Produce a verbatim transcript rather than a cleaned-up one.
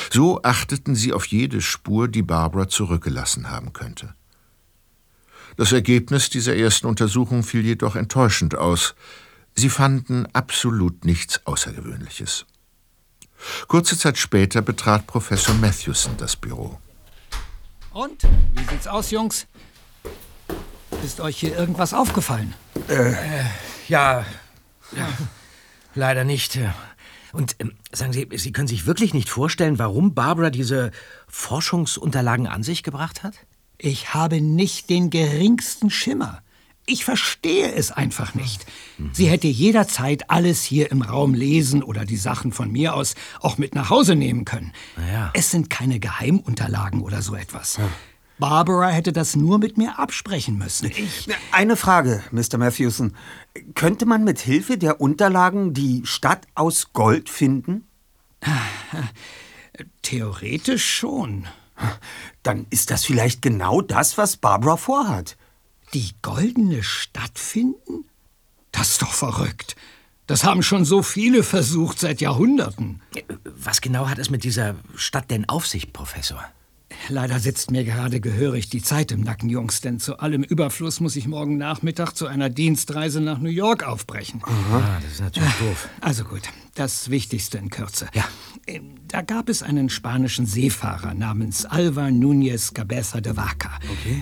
So achteten sie auf jede Spur, die Barbara zurückgelassen haben könnte. Das Ergebnis dieser ersten Untersuchung fiel jedoch enttäuschend aus. Sie fanden absolut nichts Außergewöhnliches. Kurze Zeit später betrat Professor Matthewson das Büro. Und? Wie sieht's aus, Jungs? Ist euch hier irgendwas aufgefallen? Äh, äh ja, ja, leider nicht. Und ähm, sagen Sie, Sie können sich wirklich nicht vorstellen, warum Barbara diese Forschungsunterlagen an sich gebracht hat? Ich habe nicht den geringsten Schimmer. Ich verstehe es einfach nicht. Mhm. Sie hätte jederzeit alles hier im Raum lesen oder die Sachen von mir aus auch mit nach Hause nehmen können. Ja. Es sind keine Geheimunterlagen oder so etwas. Ja. Barbara hätte das nur mit mir absprechen müssen. Ich Eine Frage, Mister Matthewson. Könnte man mit Hilfe der Unterlagen die Stadt aus Gold finden? Theoretisch schon. Dann ist das vielleicht genau das, was Barbara vorhat. Die goldene Stadt finden? Das ist doch verrückt. Das haben schon so viele versucht seit Jahrhunderten. Was genau hat es mit dieser Stadt denn auf sich, Professor? Leider sitzt mir gerade gehörig die Zeit im Nacken, Jungs, denn zu allem Überfluss muss ich morgen Nachmittag zu einer Dienstreise nach New York aufbrechen. Aha, das ist natürlich doof. Also gut, das Wichtigste in Kürze. Ja. Da gab es einen spanischen Seefahrer namens Alvar Núñez Cabeza de Vaca. Okay.